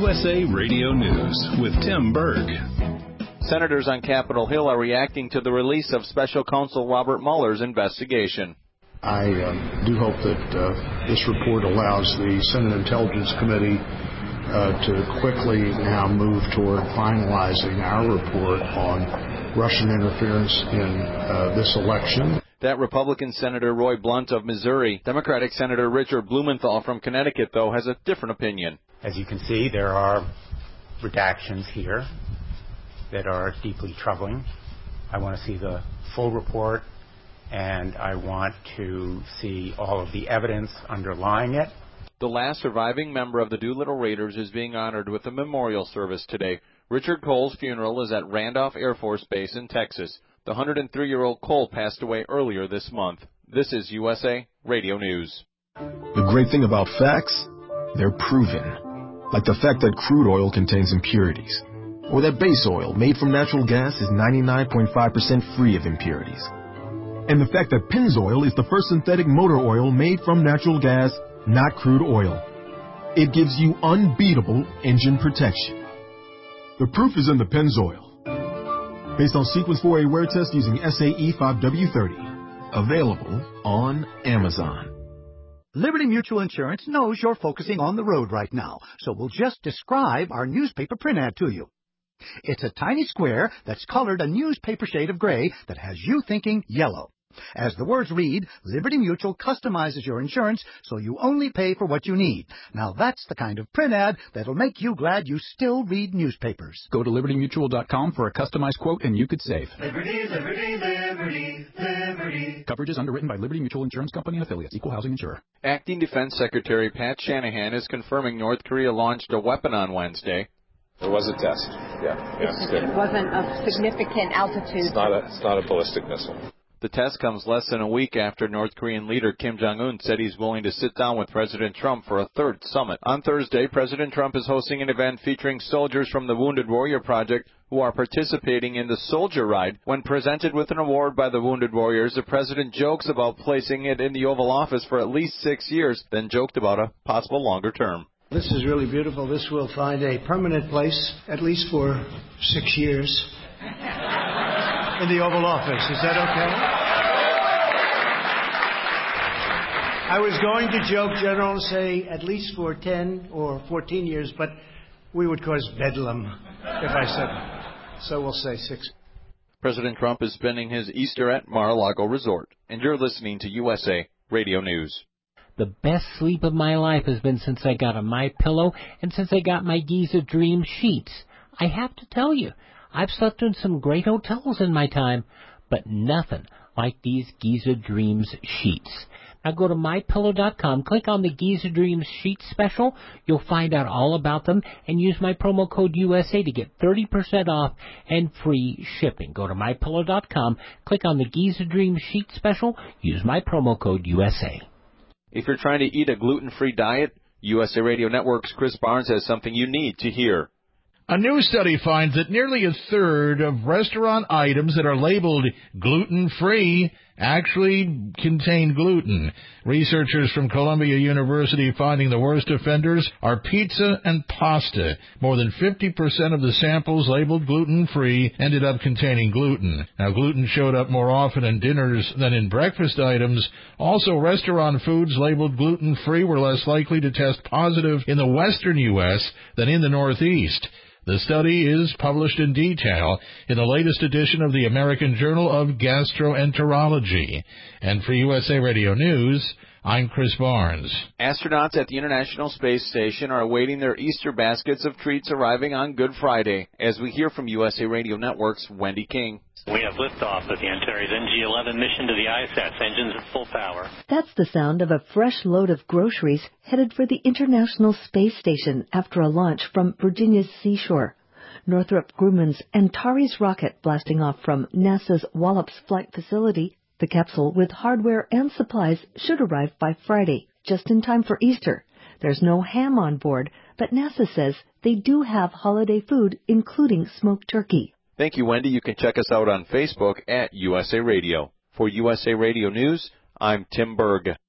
USA Radio News with Tim Berg. Senators on Capitol Hill are reacting to the release of Special Counsel Robert Mueller's investigation. I do hope that this report allows the Senate Intelligence Committee to quickly now move toward finalizing our report on Russian interference in this election. That Republican Senator Roy Blunt of Missouri. Democratic Senator Richard Blumenthal from Connecticut, though, has a different opinion. As you can see, there are redactions here that are deeply troubling. I want to see the full report, and I want to see all of the evidence underlying it. The last surviving member of the Doolittle Raiders is being honored with a memorial service today. Richard Cole's funeral is at Randolph Air Force Base in Texas. The 103-year-old Cole passed away earlier this month. This is USA Radio News. The great thing about facts, they're proven. Like the fact that crude oil contains impurities. Or that base oil made from natural gas is 99.5% free of impurities. And the fact that Pennzoil is the first synthetic motor oil made from natural gas, not crude oil. It gives you unbeatable engine protection. The proof is in the Pennzoil. Based on Sequence 4A wear test using SAE 5W30. Available on Amazon. Liberty Mutual Insurance knows you're focusing on the road right now, so we'll just describe our newspaper print ad to you. It's a tiny square that's colored a newspaper shade of gray that has you thinking yellow. As the words read, Liberty Mutual customizes your insurance so you only pay for what you need. Now that's the kind of print ad that'll make you glad you still read newspapers. Go to LibertyMutual.com for a customized quote and you could save. Liberty, liberty, liberty, liberty. Coverage is underwritten by Liberty Mutual Insurance Company and affiliates. Equal housing insurer. Acting Defense Secretary Pat Shanahan is confirming North Korea launched a weapon on Wednesday. There was a test. It wasn't a significant altitude. It's not a ballistic missile. The test comes less than a week after North Korean leader Kim Jong-un said he's willing to sit down with President Trump for a third summit. On Thursday, President Trump is hosting an event featuring soldiers from the Wounded Warrior Project who are participating in the Soldier Ride. When presented with an award by the Wounded Warriors, the president jokes about placing it in the Oval Office for at least 6 years, then joked about a possible longer term. This is really beautiful. This will find a permanent place, at least for 6 years, in the Oval Office. Is that okay? I was going to joke, General, and say at least for 10 or 14 years, but we would cause bedlam if I said it. So we'll say 6. President Trump is spending his Easter at Mar-a-Lago Resort. And you're listening to USA Radio News. The best sleep of my life has been since I got a MyPillow and since I got my Giza Dream sheets. I have to tell you, I've slept in some great hotels in my time, but nothing like these Giza Dreams sheets. Now go to MyPillow.com, click on the Giza Dreams sheet special. You'll find out all about them and use my promo code USA to get 30% off and free shipping. Go to MyPillow.com, click on the Giza Dreams sheet special, use my promo code USA. If you're trying to eat a gluten-free diet, USA Radio Network's Chris Barnes has something you need to hear. A new study finds that nearly a third of restaurant items that are labeled gluten-free actually contain gluten. Researchers from Columbia University finding the worst offenders are pizza and pasta. More than 50% of the samples labeled gluten-free ended up containing gluten. Now, gluten showed up more often in dinners than in breakfast items. Also, restaurant foods labeled gluten-free were less likely to test positive in the western U.S. than in the Northeast. The study is published in detail in the latest edition of the American Journal of Gastroenterology. And for USA Radio News, I'm Chris Barnes. Astronauts at the International Space Station are awaiting their Easter baskets of treats arriving on Good Friday, as we hear from USA Radio Network's Wendy King. We have liftoff of the Antares NG-11 mission to the ISS, engines at full power. That's the sound of a fresh load of groceries headed for the International Space Station after a launch from Virginia's seashore. Northrop Grumman's Antares rocket blasting off from NASA's Wallops Flight Facility. The capsule with hardware and supplies should arrive by Friday, just in time for Easter. There's no ham on board, but NASA says they do have holiday food, including smoked turkey. Thank you, Wendy. You can check us out on Facebook at USA Radio. For USA Radio News, I'm Tim Berg.